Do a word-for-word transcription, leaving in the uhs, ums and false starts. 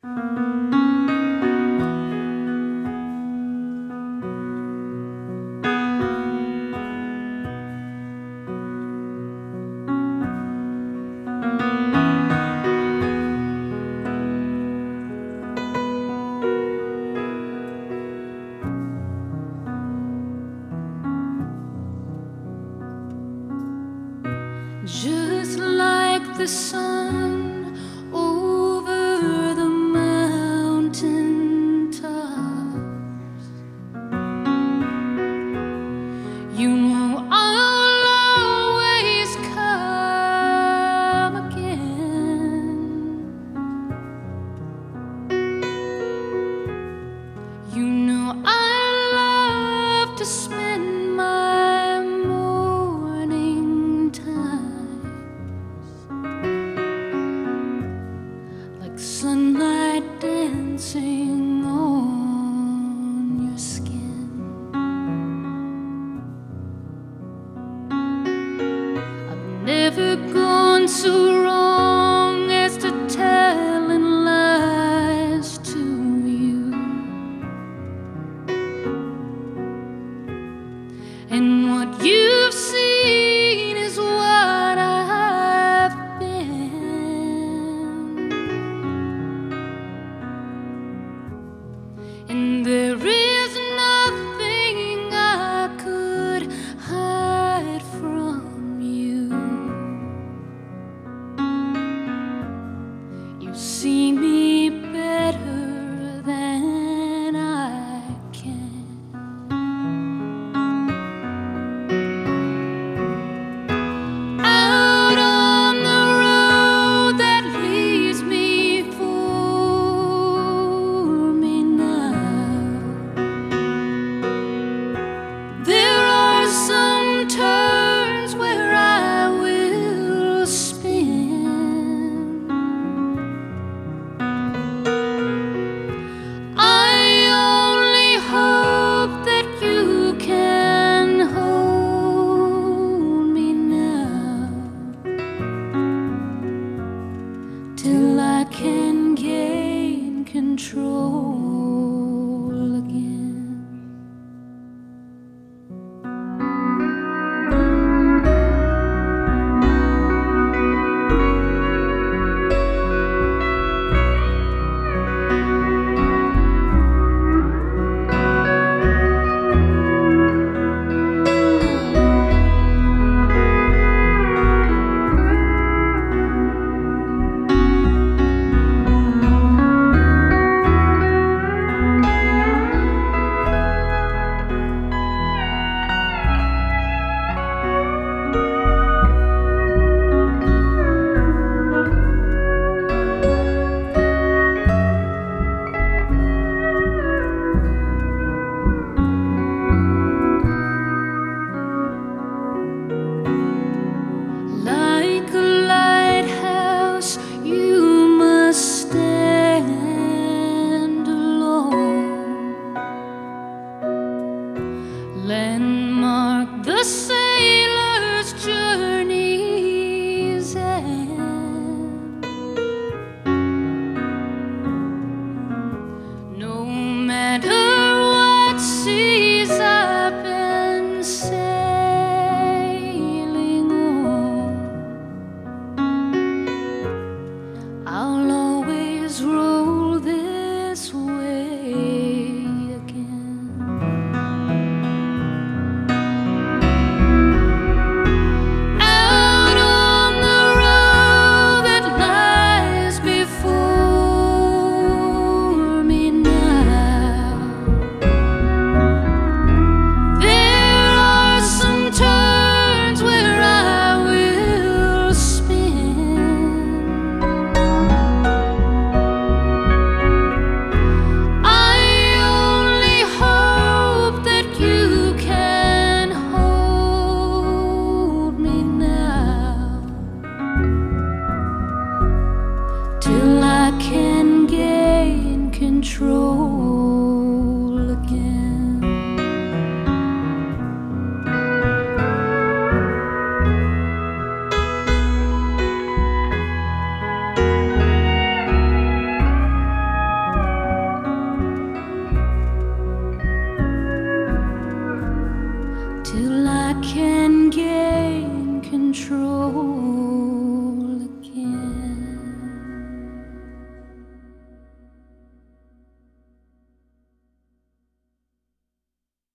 Just like the sun over the mountain tops, you know I'll always come again. You know I love to spend my morning times like sunlight dancing on your skin. I've never gone so wrong as to telling lies to you, and what you've seen is what I've been, and there is nothing I could hide from you. You see me better than I can. Out on the road that leads me for me now, there are some turns where I will spin. I only hope that you can hold me now, till I can gain control again. can